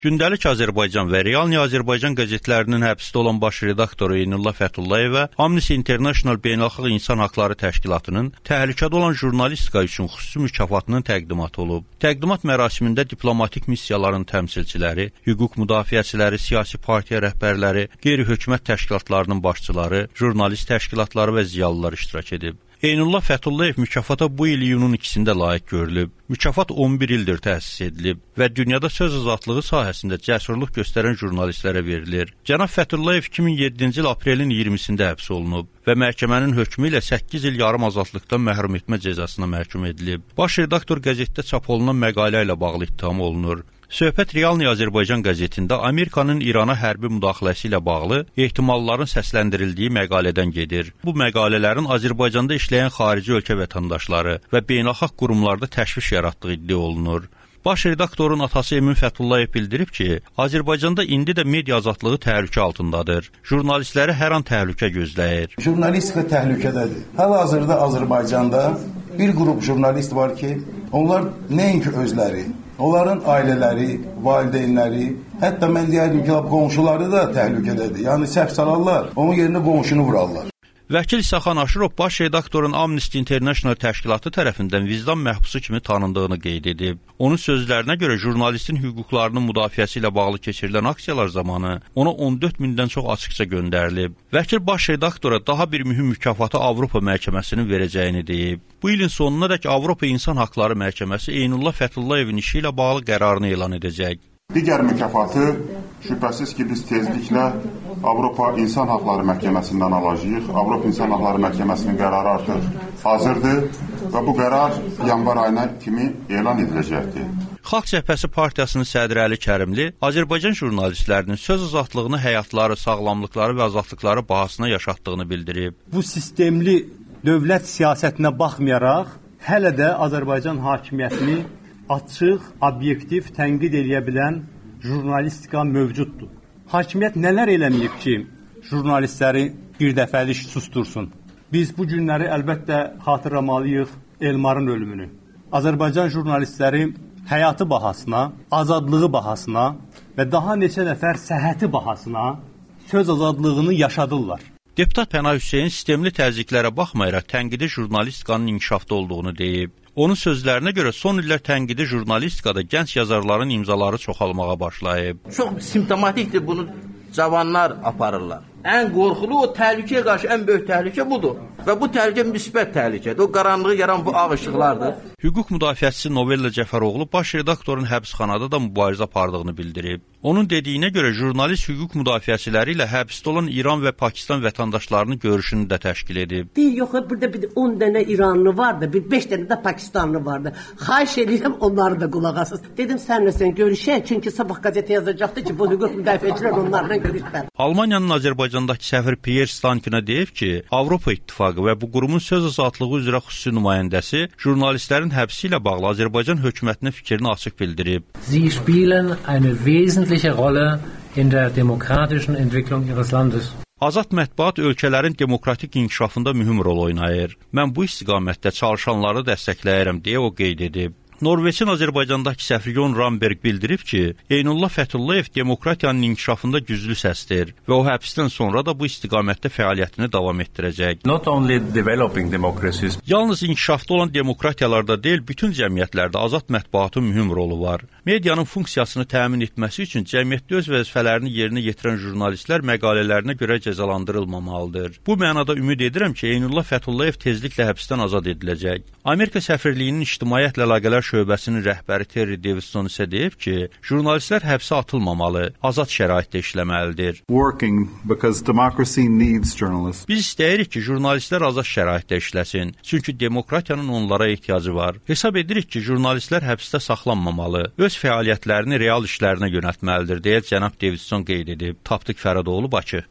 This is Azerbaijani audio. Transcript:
Gündəlik Azərbaycan və Realni Azərbaycan qəzetlərinin həbsdə olan baş redaktoru Eynullah Fətullayevə Amnesty International Beynəlxalq İnsan Haqları Təşkilatının təhlükədə olan jurnalistika üçün xüsusi mükafatının təqdimatı olub. Təqdimat mərasimində diplomatik missiyaların təmsilçiləri, hüquq müdafiəçiləri, siyasi partiya rəhbərləri, qeyri-hökumət təşkilatlarının başçıları, jurnalist təşkilatları və ziyalılar iştirak edib. Eynullah Fətullayev mükafata bu il iyunun 2-də layiq görülüb. Mükafat 11 ildir təsis edilib və dünyada söz azadlığı sahəsində cəsurluq göstərən jurnalistlərə verilir. Cənab Fətullayev 2007-ci il aprelin 20-sində həbs olunub və məhkəmənin hökmü ilə 8 il yarım azadlıqdan məhrum etmə cəzasına məhkum edilib. Baş redaktor qəzetdə çap olunan məqalə ilə bağlı ittiham olunur. Söhbət Realni Azərbaycan qəzetində Amerikanın İrana hərbi müdaxiləsi ilə bağlı ehtimalların səsləndirildiyi məqalədən gedir. Bu məqalələrin Azərbaycanda işləyən xarici ölkə vətəndaşları və beynəlxalq qurumlarda təşviş yaratdığı iddia olunur. Baş redaktorun atası Emin Fətullayev bildirib ki, Azərbaycanda indi də media azadlığı təhlükə altındadır. Jurnalistləri hər an təhlükə gözləyir. Jurnalistika təhlükədədir. Hal-hazırda Azərbaycanda bir qrup jurnalist var ki, onlar nəinki özləri, onların ailələri, valideynləri, hətta mən deyərdim ki, qonşuları da təhlükədədir. Yəni səhv salarlar, onun yerinə qonşunu vurarlar. Vəkil İsaxan Aşırov baş redaktorun Amnesty International təşkilatı tərəfindən vicdan məhbusu kimi tanındığını qeyd edib. Onun sözlərinə görə jurnalistin hüquqlarının müdafiəsi ilə bağlı keçirilən aksiyalar zamanı ona 14 mindən çox açıqça göndərilib. Vəkil baş redaktora daha bir mühüm mükafatı Avropa məhkəməsinin verəcəyini deyib. Bu ilin sonunadək Avropa İnsan Haqları Məhkəməsi Eynullah Fətullayevin işi ilə bağlı qərarını elan edəcək. Digər mükafatı şübhəsiz ki, biz tezliklə Avropa İnsan Haqları Məhkəməsindən alacağıq. Avropa İnsan Haqları Məhkəməsinin qərarı artıq hazırdır və bu qərar yanvar ayına kimi elan ediləcəkdir. Xalq Cəbhəsi Partiyasının sədri Əli Kərimli Azərbaycan jurnalistlərinin söz azadlığını həyatları, sağlamlıqları və azadlıqları bahasına yaşatdığını bildirib. Bu sistemli dövlət siyasətinə baxmayaraq, hələ də Azərbaycan hakimiyyətini açıq, obyektiv tənqid edə bilən jurnalistika mövcuddur. Hakimiyyət nələr eləməyib ki, jurnalistləri bir dəfəlik sustursun? Biz bu günləri əlbəttə xatırlamalıyıq Elmarın ölümünü. Azərbaycan jurnalistləri həyatı bahasına, azadlığı bahasına və daha neçə nəfər səhhəti bahasına söz azadlığını yaşadırlar. Deputat Pənah Hüseyn sistemli təzyiqlərə baxmayaraq tənqidi jurnalistikanın inkişafda olduğunu deyib. Onun sözlərinə görə son illər tənqidi jurnalistikada gənc yazarların imzaları çoxalmağa başlayıb. Çox simptomatikdir, bunu cavanlar aparırlar. Ən qorxulu o təhlükəyə qarşı ən böyük təhlükə budur. Və bu təhlükə müsbət təhlükədir. O qaranlığı yaran bu ağ işıqlardır. Hüquq müdafiəçisi Novella Cəfəroğlu baş redaktorun həbsxanada da mübarizə apardığını bildirib. Onun dediyinə görə jurnalist hüquq müdafiəçiləri ilə həbsdə olan İran və Pakistan vətəndaşlarının görüşünü də təşkil edib. Yox, burada bir 10 dənə İranlı vardı, bir 5 dənə də Pakistanlı vardı. Xahiş edirəm onları da qulaq asın. Dedim sənlə sən görüşək, çünki sabah qəzetə yazacaqdı ki, bu hüquq müdafiəçilər onlarla görüşlər. Almaniyanın Azərbaycandakı səfiri Pierre Stankina deyib ki, Avropa İttifaqı və bu qurumun söz azadlığı üzrə xüsusi nümayəndəsi jurnalistlərin həbsi ilə bağlı Azərbaycan hökumətinə fikrini açıq bildirib. Sie spielen eine wesentliche Rolle in der demokratischen Entwicklung ihres Landes. Azad mətbuat ölkələrin demokratik inkişafında mühüm rol oynayır. Mən bu istiqamətdə çalışanları dəstəkləyirəm deyə o qeyd edib. Norveçin Azərbaycandakı səfiri Jon Ramberg bildirib ki, Eynullah Fətullayev demokratiyanın inkişafında güclü səsdir və o həbsdən sonra da bu istiqamətdə fəaliyyətini davam etdirəcək. Not only developing democracies. Yalnız inkişafda olan demokratiyalarda deyil, bütün cəmiyyətlərdə azad mətbuatın mühüm rolu var. Medianın funksiyasını təmin etməsi üçün cəmiyyətdə öz vəzifələrini yerinə yetirən jurnalistlər məqalələrinə görə cəzalandırılmamalıdır. Bu mənada ümid edirəm ki, Eynullah Fətullayev tezliklə həbsdən azad ediləcək. Amerika səfirliyinin ictimaiyyətlə əlaqələr şöbəsinin rəhbəri Terry Davidson isə deyib ki, jurnalistlər həbsə atılmamalı, azad şəraitdə işləməlidir. Biz istəyirik ki, jurnalistlər azad şəraitdə işləsin, çünki demokratiyanın onlara ehtiyacı var. Hesab edirik ki, jurnalistlər həbsdə saxlanmamalı, öz fəaliyyətlərini real işlərinə yönəltməlidir, deyə cənab Davidson qeyd edib. Tapdıq Fəradoğlu, Bakı.